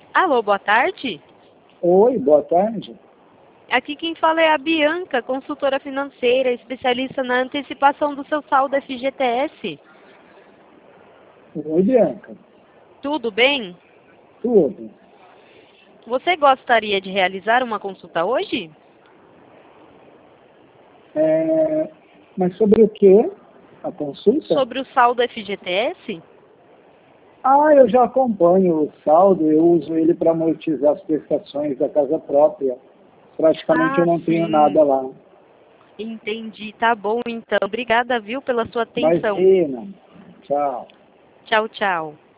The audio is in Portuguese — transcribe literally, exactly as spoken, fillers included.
Alô, boa tarde. Oi, boa tarde. Aqui quem fala é a Bianca, consultora financeira, especialista na antecipação do seu saldo F G T S. Oi, Bianca. Tudo bem? Tudo. Você gostaria de realizar uma consulta hoje? É, mas sobre o que? A consulta? Sobre o saldo F G T S? Ah, eu já acompanho o saldo, eu uso ele para amortizar as prestações da casa própria. Praticamente Ah, eu não tenho sim. nada lá. Entendi. Tá bom, então. Obrigada, viu, pela sua atenção. Imagina. Tchau. Tchau, tchau.